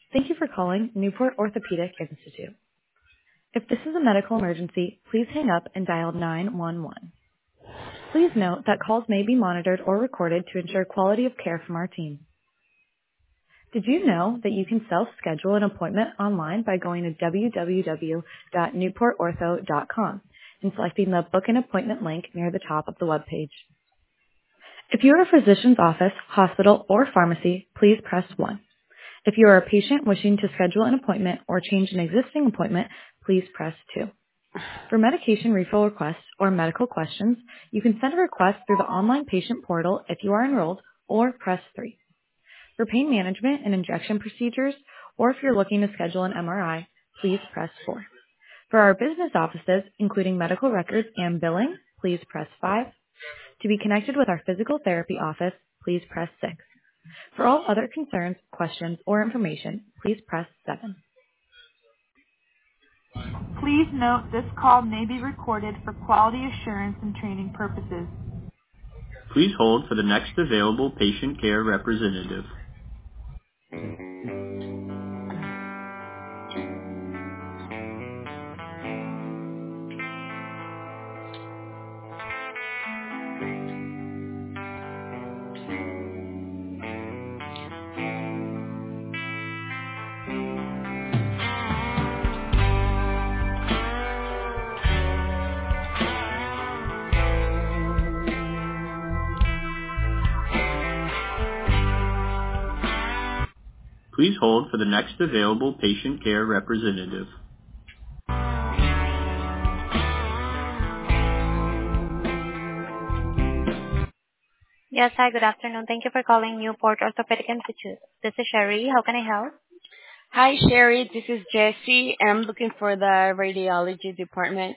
Thank you for calling Newport Orthopedic Institute. If this is a medical emergency, please hang up and dial 911. Please note that calls may be monitored or recorded to ensure quality of care from our team. Did you know that you can self-schedule an appointment online by going to www.newportortho.com and selecting the Book an Appointment link near the top of the webpage? If you are a physician's office, hospital, or pharmacy, please press 1. If you are a patient wishing to schedule an appointment or change an existing appointment, please press 2. For medication refill requests or medical questions, you can send a request through the online patient portal if you are enrolled, or press 3. For pain management and injection procedures, or if you're looking to schedule an MRI, please press 4. For our business offices, including medical records and billing, please press 5. To be connected with our physical therapy office, please press 6. For all other concerns, questions, or information, please press 7. Please note this call may be recorded for quality assurance and training purposes. Please hold for the next available patient care representative. Please hold for the next available patient care representative. Yes, hi, good afternoon. Thank you for calling Newport Orthopedic Institute. This is Sherry. How can I help? Hi, Sherry. This is Jessie. I'm looking for the radiology department.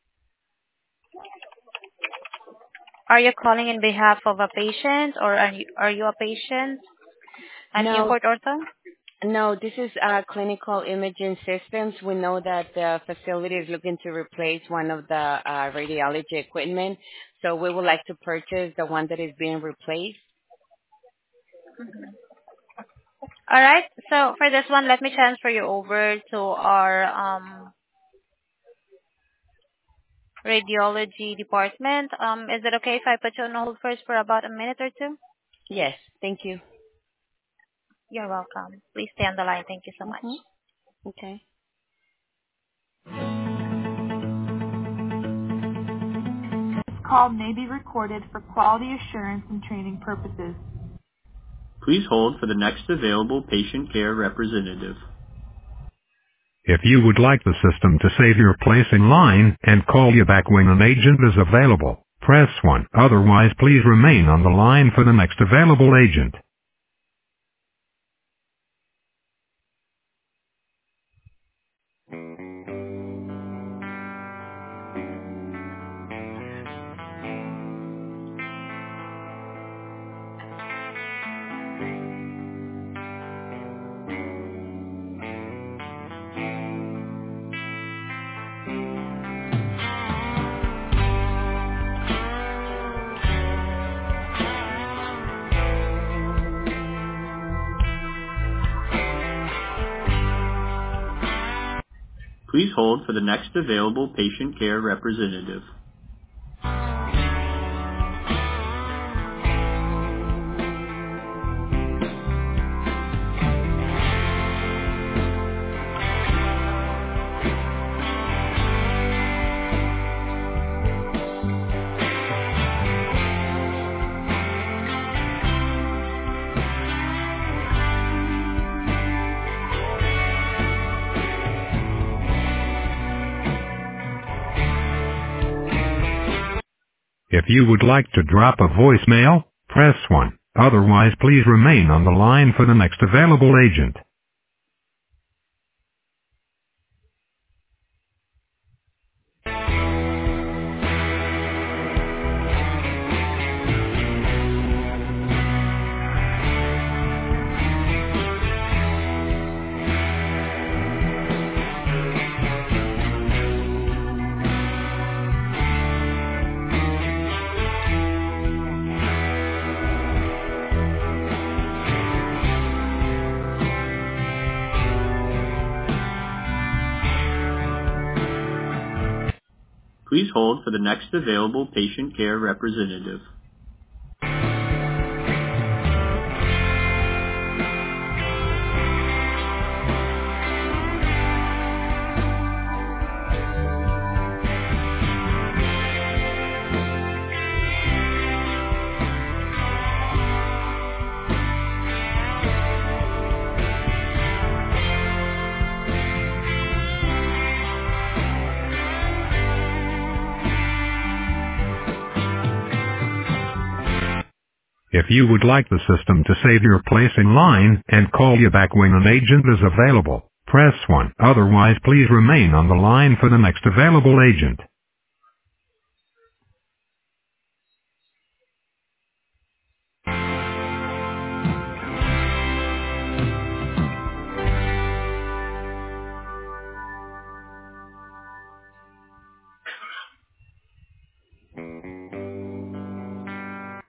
Are you calling in behalf of a patient, or are you a patient at Newport Ortho? No, this is Clinical Imaging Systems. We know that the facility is looking to replace one of the radiology equipment, so we would like to purchase the one that is being replaced. All right. So for this one, let me transfer you over to our radiology department. Is it okay if I put you on hold first for about a minute or two? Yes, thank you. You're welcome. Please stay on the line. Thank you so much. Okay. This call may be recorded for quality assurance and training purposes. Please hold for the next available patient care representative. If you would like the system to save your place in line and call you back when an agent is available, press 1. Otherwise, please remain on the line for the next available agent. Please hold for the next available patient care representative. If you would like to drop a voicemail, press 1. Otherwise, please remain on the line for the next available agent. Please hold for the next available patient care representative. If you would like the system to save your place in line and call you back when an agent is available, press 1. Otherwise, please remain on the line for the next available agent.